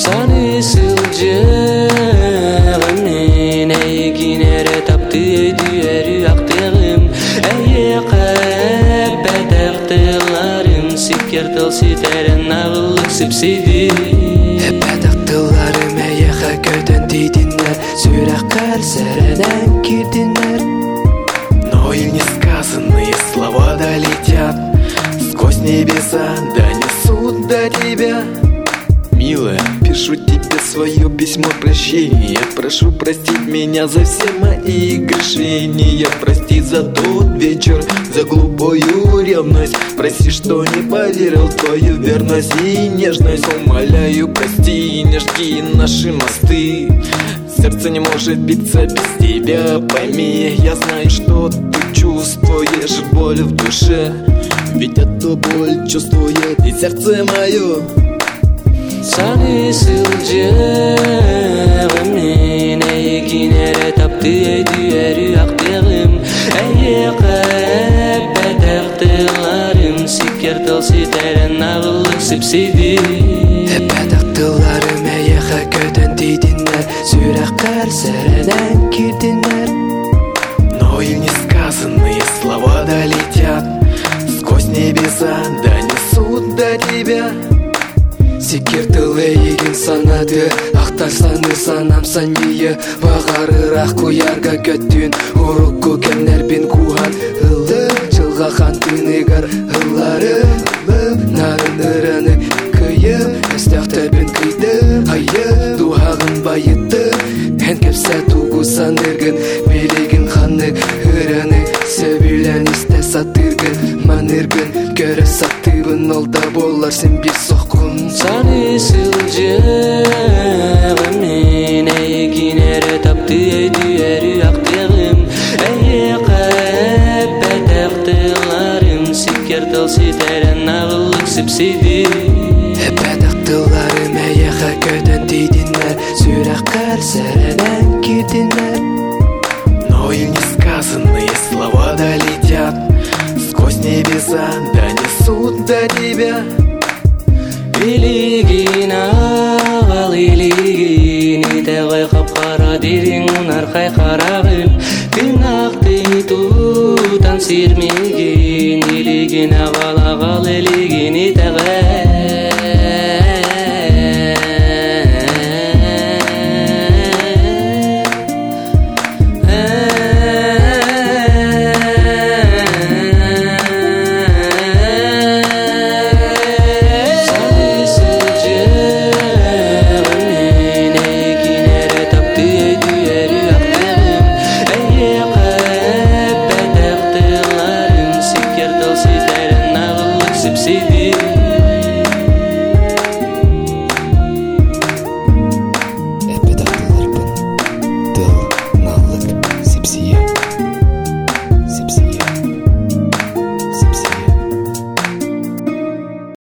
Sani sılcığımın eğginere taptı ödüyeri aktığım Eye kalbe taktılarım siker tılsı terin ağıllık sipsidi Bedaktılarım eye köden dedinler Sürak karsereden girdinler Но и несказанные слова долетят сквозь небеса, донесут до тебя. Милая, пишу тебе свое письмо прощения. Прошу простить меня за все мои грешения. Прости за тот вечер, за глупую ревность. Прости, что не поверил в твою верность и нежность. Умоляю, прости, не жги наши мосты. Сердце не может биться без тебя. Пойми, я знаю, что ты чувствуешь боль в душе. Ведь эту боль чувствует и сердце мое. Sani sılcığımın eğginere taptı ödüyeri aktığım Eye kalbe taktılarım siker tılsı terin ağıllık sipsidi Bedaktılarım eye köden dedinler Sürak karsereden girdinler Но и несказанные слова долетят сквозь небеса, донесут до тебя. Секертылы егін санады Ақтар саны санам сание Бағарырақ көярға көттін Ұрық көкемнер бен куған Ұлы жылға қантынығар Ұллары нарын ұраны Күйім өстіқті бен күйді Айып дуағын байытты Ән кепсә туғу саныргын Белегін қанық ұраны Сөбілән істе сатыргын Маныргын көрі саттыбын Олда болар сен бір соққын Sani sılcığımın eğginere taptı ödüyeri aktığım Eye kalbe taktılarım siker tılsı terin ağıllık sipsidi Bedaktılarım eye köden dedinler Sürak karsereden girdinler Но и несказанные слова долетят сквозь небеса, донесут до тебя. Илигин ağal илигин Итеғай қапқара дерең ұнарқай қарағым Тыңақты тұтан сермеген Илигин ağal илигин Итеғай